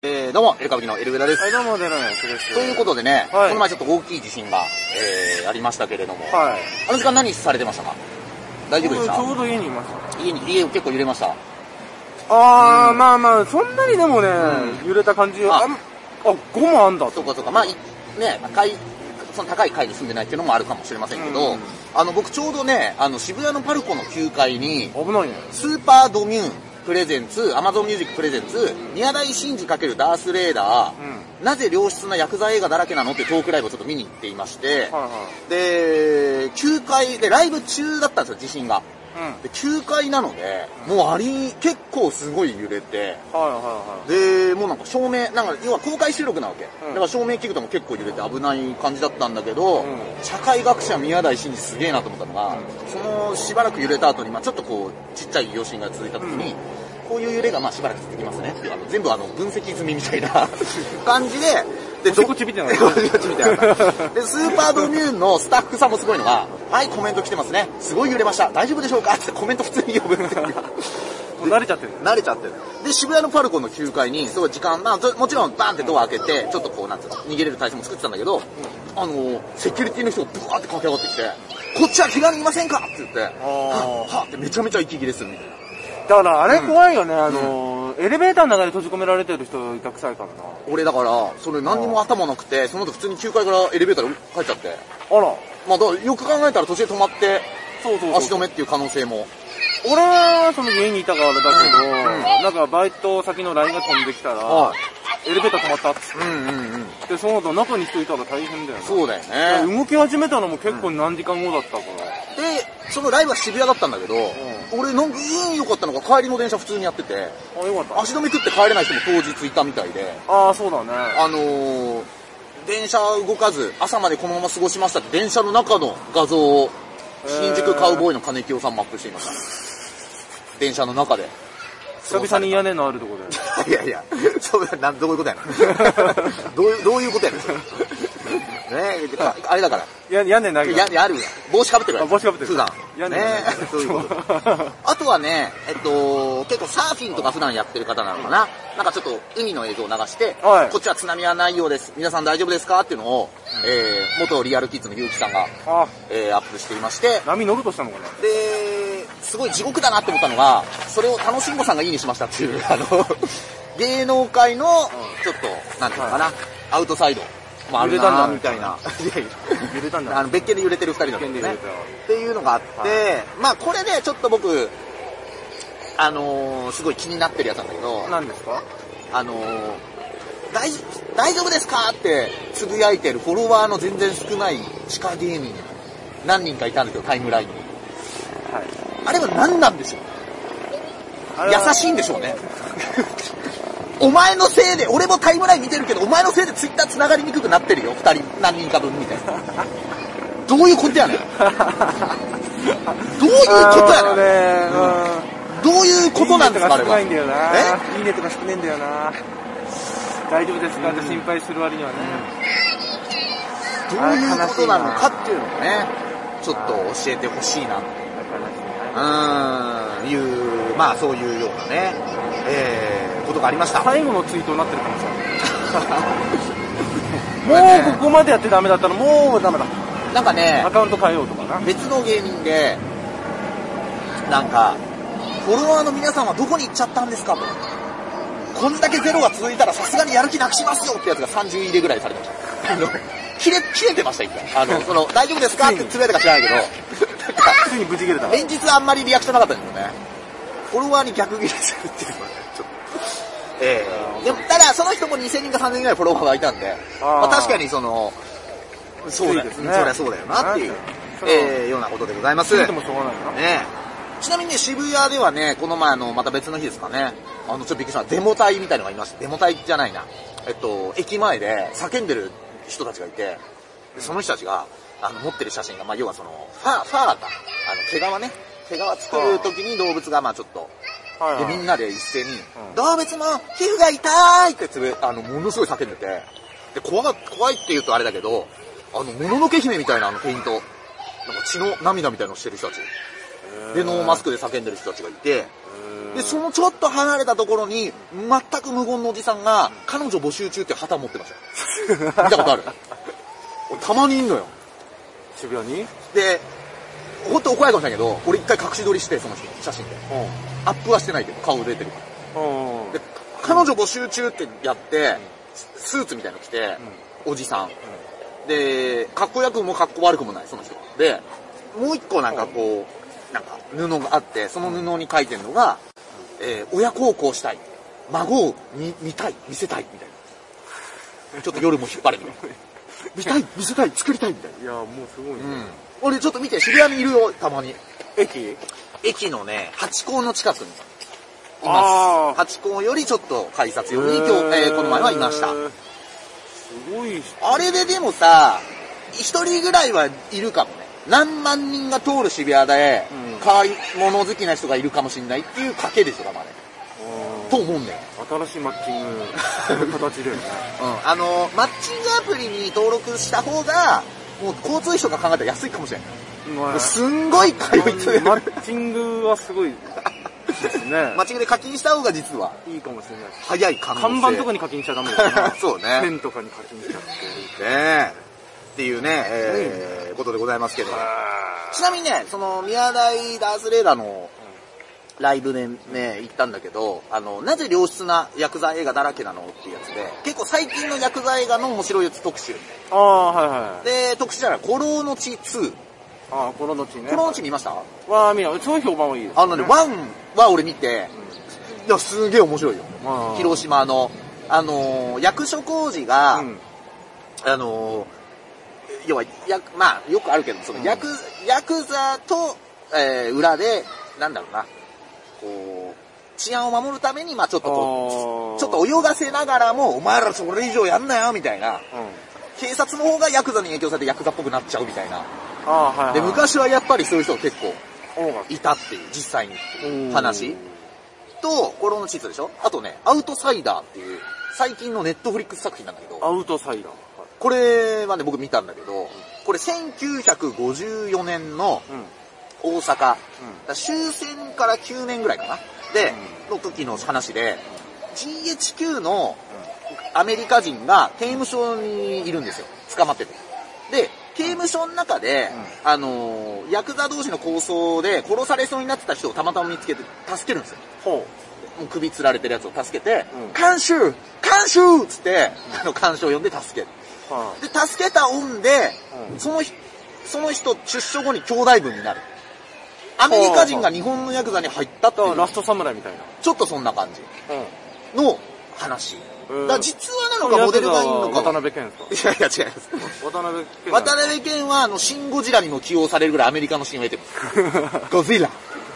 どうも、エルカブキのエルベダです。 はい、どうも、デラヤスです。 ということでね、 はい、 この前ちょっと大きい地震が、ありましたけれども、 はい、 あの時間何されてましたか？大丈夫でした？ ちょうど家にいました。 家結構揺れました？ まあまあ、そんなにでもね、揺れた感じは、5もあんだ。 そうかそうか。まあ、ね、その高い階に住んでないっていうのもあるかもしれませんけど、僕ちょうどね、渋谷のパルコの9階に、 危ないね。 スーパードミューンプレゼンツ、アマゾンミュージックプレゼンツ、宮台真司×ダースレーダー、なぜ良質なヤクザ映画だらけなのってトークライブをちょっと見に行っていまして、で、9階でライブ中だったんですよ、地震が。で、9階なので、もう結構すごい揺れて、で、もうなんか照明、要は公開収録なわけ。だから照明器具とも結構揺れて危ない感じだったんだけど、社会学者宮台真司すげえなと思ったのが、そのしばらく揺れた後に、ちょっとこう、ちっちゃい余震が続いた時に、こういう揺れがしばらく続きますねっていう、全部分析済みみたいな感じで、 こっち見てない。 で、スーパードミューンのスタッフさんもすごいのが、はい、コメント来てますね。すごい揺れました。大丈夫でしょうかってコメント普通に呼ぶっていう。 慣れちゃってる。 で、渋谷のパルコの9階に、すごい時間、もちろんバーンってドア開けて、ちょっとこう、なんつうの、逃げれる体制も作ってたんだけど、セキュリティの人がブワーって駆け上がってきて、こっちは怪我人いませんかって言って、はってめちゃめちゃ息切れするみたいな。 だからあれ怖いよね、エレベーターの中で閉じ込められてる人いたくさいからな。 俺だから、それ何にも頭なくて、その後普通に9階からエレベーターで帰っちゃって。 あら。 だからよく考えたら途中で止まって、足止めっていう可能性も。 俺はその家にいたからだけど、なんかバイト先の LINE が飛んできたら、エレベーター止まったっつって。で、その後中に人いたら大変だよね。 そうだよね。 動き始めたのも結構何時間後だったから。 で、そのライブは渋谷だったんだけど、俺なんか運良かったのが帰りの電車普通にやってて、 よかった。 足止め食って帰れない人も当日いたみたいで。 そうだね。 電車動かず、朝までこのまま過ごしましたって電車の中の画像を、新宿カウボーイの金清さんもアップしていました。電車の中で。 久々に屋根のあるとこで。いやいや、どういうことやのどういうことやのねあれだから。 屋根投げる。 あるやん。帽子かぶってるから。 帽子かぶってる。 普段。 屋根。 そういうこと。あとはね、結構サーフィンとか普段やってる方なのかな。なんかちょっと海の映像を流して、こっちは津波はないようです。皆さん大丈夫ですかっていうのを、元リアルキッズのゆうきさんが、アップしていまして。 波乗るとしたのかな。 で、すごい地獄だなって思ったのが、それを楽しんごさんがいいにしましたっていう、芸能界の、ちょっと、なんていうのかな、アウトサイド。揺れたんだみたいな。 揺れたんだ。 別件で揺れてる二人だったんですね。っていうのがあって、これでちょっと僕、すごい気になってるやつなんだけど。 何ですか？ 大丈夫ですかってつぶやいてるフォロワーの全然少ない地下芸人何人かいたんですよ、タイムラインに。あれは何なんでしょう？優しいんでしょうね。お前のせいで、俺もタイムライン見てるけど、お前のせいでツイッター繋がりにくくなってるよ、二人、何人か分みたいな。どういうことやねん。どういうことやねん。どういうことなんですか、あれは。 いいねとか少ないんだよな。大丈夫ですかって心配する割にはね。 どういうことなのかっていうのをね、ちょっと教えてほしいな。そういうようなね、ことがありました。 最後のツイートになってるかもしれない。もうここまでやってダメだったらもうダメだ。 なんかね、 アカウント変えようとかな。 別の芸人で、なんか、フォロワーの皆さんはどこに行っちゃったんですかと。こんだけゼロが続いたらさすがにやる気なくしますよってやつが30いいねぐらいされてました。切れてました、一回。大丈夫ですかってつぶやいたか知らないけど、 ついに無事切れた。 連日あんまりリアクションなかったんですよね。フォロワーに逆切れするっていうのはね、ちょっと。でも、ただ、その人も2000人か3000人ぐらいフォロワーがいたんで、確かにそうだよね。そりゃそうだよなっていう、ようなことでございます。ちなみにね、渋谷ではね、この前また別の日ですかね、ちょっとびっくりした、デモ隊みたいのがいました。デモ隊じゃないな。駅前で叫んでる人たちがいて、その人たちが、持ってる写真が、要はファーか、毛皮作る時に動物がちょっと、で、みんなで一斉に、動物も皮膚が痛いってものすごい叫んでて、で、怖いって言うとあれだけど、もののけ姫みたいなペイント、なんか血の涙みたいのをしてる人たち。で、ノーマスクで叫んでる人たちがいて、 で、そのちょっと離れたところに、全く無言のおじさんが、彼女募集中って旗持ってましたよ。見たことある？たまにいんのよ。 渋谷に？ で、ほんと怒られるかもしれないけど、俺一回隠し撮りして、その人、写真で。アップはしてないけど、顔出てるから。で、彼女募集中ってやって、スーツみたいの着て、おじさん。で、かっこよくもかっこ悪くもない、その人。で、もう一個なんかこう、なんか布があって、その布に書いてるのが、親孝行したい。孫を見たい、見せたい、みたいな。ちょっと夜も引っ張れみたいな。見たい、見せたい、作りたい、みたいな。 いや、もうすごいね。 俺ちょっと見て、渋谷にいるよ、たまに。 駅のね、ハチ公の近くにいます。ハチ公よりちょっと改札寄りに今日、この前はいました。 すごい。 あれででもさ、一人ぐらいはいるかもね。何万人が通る渋谷で、買い物好きな人がいるかもしれないっていう賭けでしょ、多分あれ。と思うんだよ。 新しいマッチングの形だよね。 マッチングアプリに登録した方が、もう交通費とか考えたら安いかもしれない。すんごい通いつマッチングはすごいですね。 マッチングで課金した方が実はいいかもしれない。 早い可能性。 看板とかに課金しちゃダメだな。 そうね。 ペンとかに課金しちゃって。 ねっていうね、ことでございますけど。ちなみにね、その宮台ダースレーダーのライブでね、行ったんだけど、なぜ良質なヤクザ映画だらけなのっていうやつで、結構最近のヤクザ映画の面白いやつ特集みたいな。 はいはい。 で、特集じゃない、孤狼の血2。 孤狼の血ね。 孤狼の血見ました？ 見た。超評判はいいです。 1は俺見て、いや、すげえ面白いよ。広島の、役所広司が、要は、まあ、よくあるけど、そのヤクザと、裏で、なんだろうな、こう、治安を守るために、まあちょっとこう、ちょっと泳がせながらも、お前らそれ以上やんなよ、みたいな。警察の方がヤクザに影響されてヤクザっぽくなっちゃうみたいな。で、昔はやっぱりそういう人が結構、いたっていう、実際にっていう話。と、孤狼の地図でしょ？あとね、アウトサイダーっていう、最近のネットフリックス作品なんだけど。 アウトサイダー。 これはね、僕見たんだけど、これ1954年の大阪、終戦から9年ぐらいかな。で、の時の話で、GHQ のアメリカ人が刑務所にいるんですよ。捕まってて。で、刑務所の中で、ヤクザ同士の抗争で殺されそうになってた人をたまたま見つけて助けるんですよ。もう首つられてるやつを助けて、監修っつって、監修を呼んで助ける。で、助けた恩で、その人出所後に兄弟分になる。アメリカ人が日本のヤクザに入ったっていう。 ラストサムライみたいな。 ちょっとそんな感じの話。だ実話なのかモデルがいいのか。 渡辺謙ですか？ いや違います。渡辺謙はシン・ゴジラにも起用されるぐらいアメリカのシーンを得てます。ゴジラ。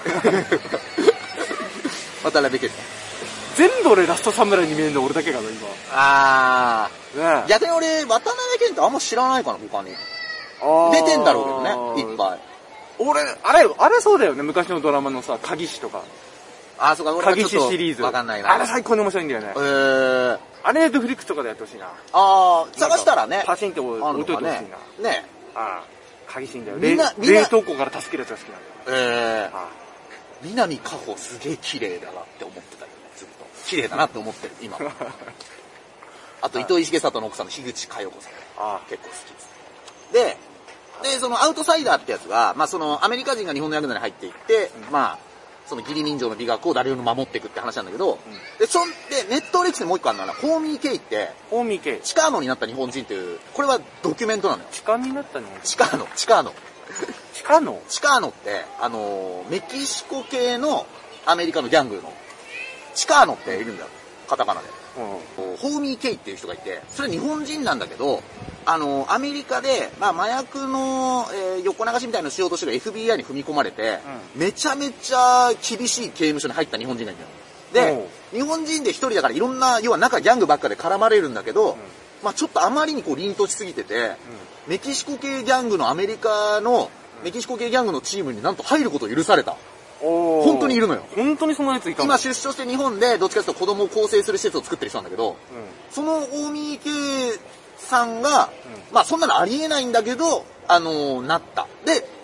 渡辺謙。 全部俺ラストサムライに見えるの俺だけかな、 今。逆に俺、渡辺謙ってあんま知らないかな、他に。出てんだろうけどね、いっぱい。 俺、あれそうだよね、昔のドラマのさ、鍵師とか。 そうか、俺鍵師シリーズ。 わかんないな。 あれ最高に面白いんだよね。あれネットフリックスとかでやってほしいな。 探したらね。 パシンって置いといてほしいな。 ね。 鍵師んだよ。冷凍庫から助けるやつが好きなんだよ。 南果歩すげえ綺麗だなって思ってたよね、ずっと。綺麗だなって思ってる、今。あと、糸井重里の奥さんの樋口佳代子さん。結構好きです。で、そのアウトサイダーってやつが、まあそのアメリカ人が日本のヤクザに入っていって、まあ、その義理人情の美学を誰よりも守っていくって話なんだけど、で、ネットフリックスでもう一個あるのは、ホーミーケイって、チカーノになった日本人っていう、これはドキュメントなのよ。 チカになった日本人？ チカーノ。チカーノって、メキシコ系のアメリカのギャングの、チカーノっているんだよ。カタカナで。ホーミー・ケイっていう人がいて、それ日本人なんだけど、アメリカで、まあ、麻薬の、横流しみたいなのをしようとしてる FBI に踏み込まれて、めちゃめちゃ厳しい刑務所に入った日本人がいるんだよ。で、日本人で一人だからいろんな、要は中ギャングばっかで絡まれるんだけど、まあ、ちょっとあまりにこう凛としすぎてて、メキシコ系ギャングのメキシコ系ギャングのチームになんと入ることを許された。本当にいるのよ。 本当にそのやついたの？ 今出所して日本でどっちかというと子供を構成する施設を作ってる人なんだけど、その大見圭さんが、まあそんなのありえないんだけど、なった。で、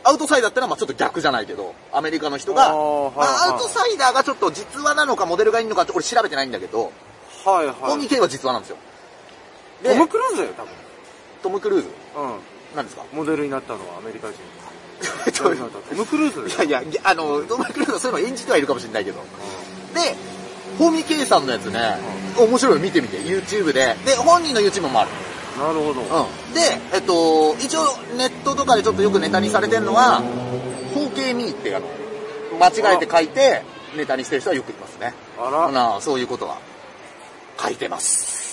アウトサイダーってのはまあちょっと逆じゃないけど、アメリカの人が、アウトサイダーがちょっと実話なのかモデルがいいのかって俺調べてないんだけど、 はいはい。 ホーミー・ケイは実話なんですよ。 トム・クルーズだよ、多分。 トム・クルーズうん。 何ですか？ モデルになったのはアメリカ人。トム・クルーズだよ。 いやいや、トム・クルーズはそういうの演じてはいるかもしれないけど。で、ホーミー・ケイさんのやつね、面白いの見てみて、YouTube で。で、本人の YouTube もある。 なるほど。 で、一応ネットとかでちょっとよくネタにされてるのは、4K ミーって間違えて書いて、ネタにしてる人はよくいますね。そういうことは書いてます。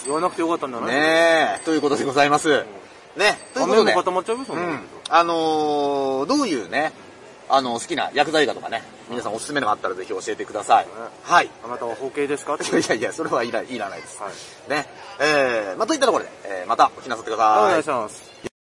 言わなくてよかったんじゃない？ ねえ、ということでございます。ね、ということで。 固まっちゃうよ、そんな。 どういうね、好きな薬剤映画とかね、皆さんおすすめのがあったらぜひ教えてください。はい。 あなたは包茎ですか？ いやいや、それはいらないです。ね。といったところで、またお聞きなさってください。 お願いします。